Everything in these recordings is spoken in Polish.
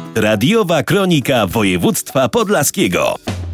Radiowa Kronika Województwa Podlaskiego.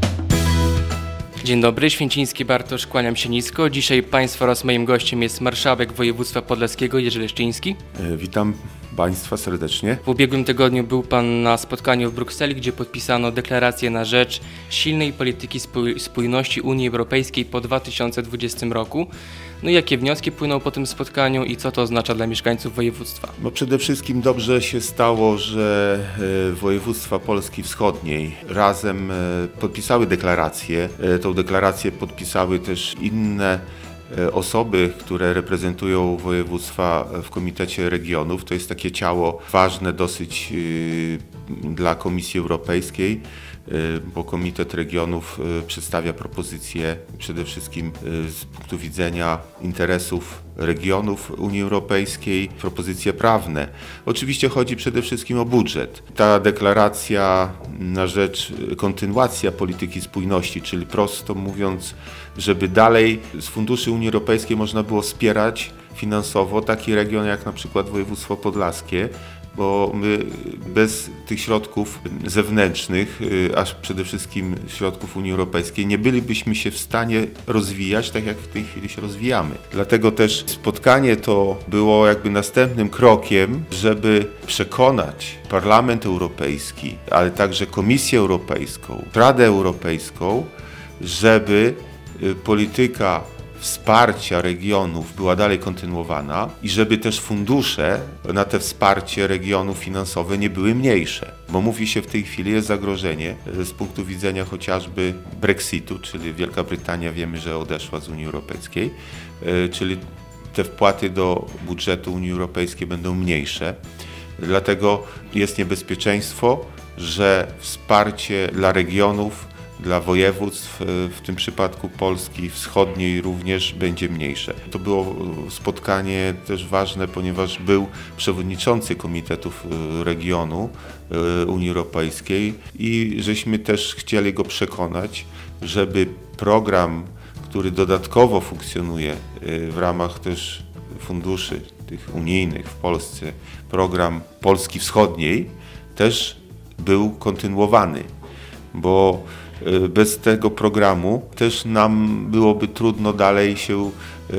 Dzień dobry, Święciński Bartosz, kłaniam się nisko. Dzisiaj Państwa oraz moim gościem jest marszałek województwa podlaskiego Jerzy Leszczyński. Witam Państwa serdecznie. W ubiegłym tygodniu był Pan na spotkaniu w Brukseli, gdzie podpisano deklarację na rzecz silnej polityki spójności Unii Europejskiej po 2020 roku. No i jakie wnioski płyną po tym spotkaniu i co to oznacza dla mieszkańców województwa? No przede wszystkim dobrze się stało, że województwa Polski Wschodniej razem podpisały deklarację. Tą deklarację podpisały też inne osoby, które reprezentują województwa w Komitecie Regionów. To jest takie ciało ważne dosyć dla Komisji Europejskiej, bo Komitet Regionów przedstawia propozycje przede wszystkim z punktu widzenia interesów regionów Unii Europejskiej, propozycje prawne. Oczywiście chodzi przede wszystkim o budżet. Ta deklaracja na rzecz kontynuacja polityki spójności, czyli prosto mówiąc, żeby dalej z funduszy Unii Europejskiej można było wspierać finansowo taki region jak na przykład województwo podlaskie, bo my bez tych środków zewnętrznych, a przede wszystkim środków Unii Europejskiej, nie bylibyśmy się w stanie rozwijać tak, jak w tej chwili się rozwijamy. Dlatego też spotkanie to było jakby następnym krokiem, żeby przekonać Parlament Europejski, ale także Komisję Europejską, Radę Europejską, żeby polityka wsparcia regionów była dalej kontynuowana i żeby też fundusze na te wsparcie regionów finansowe nie były mniejsze. Bo mówi się w tej chwili, jest zagrożenie z punktu widzenia chociażby Brexitu, czyli Wielka Brytania wiemy, że odeszła z Unii Europejskiej, czyli te wpłaty do budżetu Unii Europejskiej będą mniejsze. Dlatego jest niebezpieczeństwo, że wsparcie dla regionów, dla województw, w tym przypadku Polski Wschodniej również będzie mniejsze. To było spotkanie też ważne, ponieważ był przewodniczący Komitetów Regionu Unii Europejskiej i żeśmy też chcieli go przekonać, żeby program, który dodatkowo funkcjonuje w ramach też funduszy tych unijnych w Polsce, program Polski Wschodniej, też był kontynuowany, bo bez tego programu też nam byłoby trudno dalej się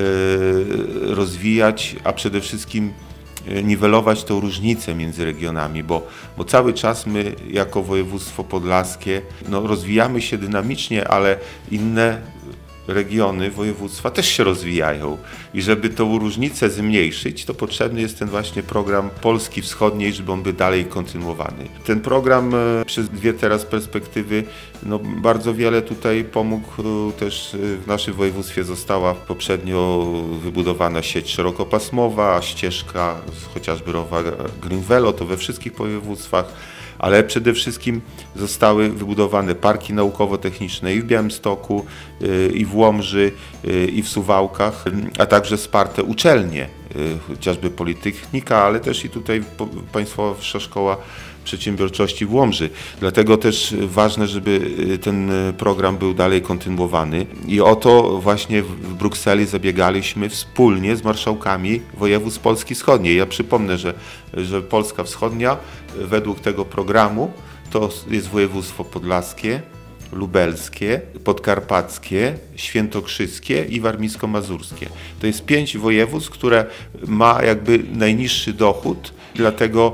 rozwijać, a przede wszystkim niwelować tę różnicę między regionami, bo cały czas my jako województwo podlaskie rozwijamy się dynamicznie, ale inne regiony, województwa też się rozwijają i żeby tą różnicę zmniejszyć, to potrzebny jest ten właśnie program Polski Wschodniej, żeby on był dalej kontynuowany. Ten program przez dwie teraz perspektywy bardzo wiele tutaj pomógł. Też w naszym województwie została poprzednio wybudowana sieć szerokopasmowa, ścieżka chociażby rowa Green Velo, to we wszystkich województwach, ale przede wszystkim zostały wybudowane parki naukowo-techniczne i w Białymstoku, i w Łomży, i w Suwałkach, a także wsparte uczelnie, chociażby Politechnika, ale też i tutaj Państwowa Wyższa Szkoła Przedsiębiorczości w Łomży. Dlatego też ważne, żeby ten program był dalej kontynuowany i o to właśnie w Brukseli zabiegaliśmy wspólnie z marszałkami województw Polski Wschodniej. Ja przypomnę, że Polska Wschodnia według tego programu to jest województwo podlaskie, lubelskie, podkarpackie, świętokrzyskie i warmińsko-mazurskie. To jest 5 województw, które ma jakby najniższy dochód, dlatego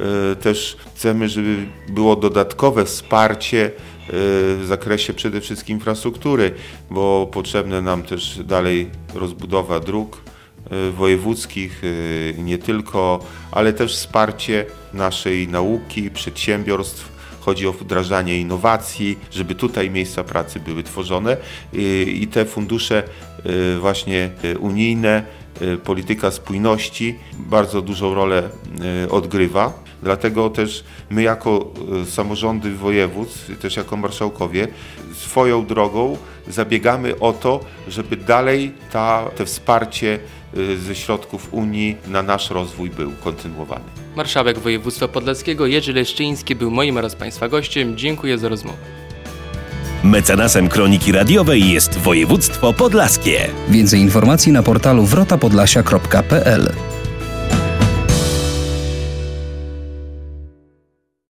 też chcemy, żeby było dodatkowe wsparcie w zakresie przede wszystkim infrastruktury, bo potrzebne nam też dalej rozbudowa dróg wojewódzkich, nie tylko, ale też wsparcie naszej nauki, przedsiębiorstw. Chodzi o wdrażanie innowacji, żeby tutaj miejsca pracy były tworzone i te fundusze właśnie unijne, polityka spójności bardzo dużą rolę odgrywa. Dlatego też my jako samorządy województw, też jako marszałkowie, swoją drogą zabiegamy o to, żeby dalej te wsparcie ze środków Unii na nasz rozwój był kontynuowany. Marszałek województwa podlaskiego Jerzy Leszczyński był moim oraz Państwa gościem. Dziękuję za rozmowę. Mecenasem Kroniki Radiowej jest województwo podlaskie. Więcej informacji na portalu wrotapodlasia.pl.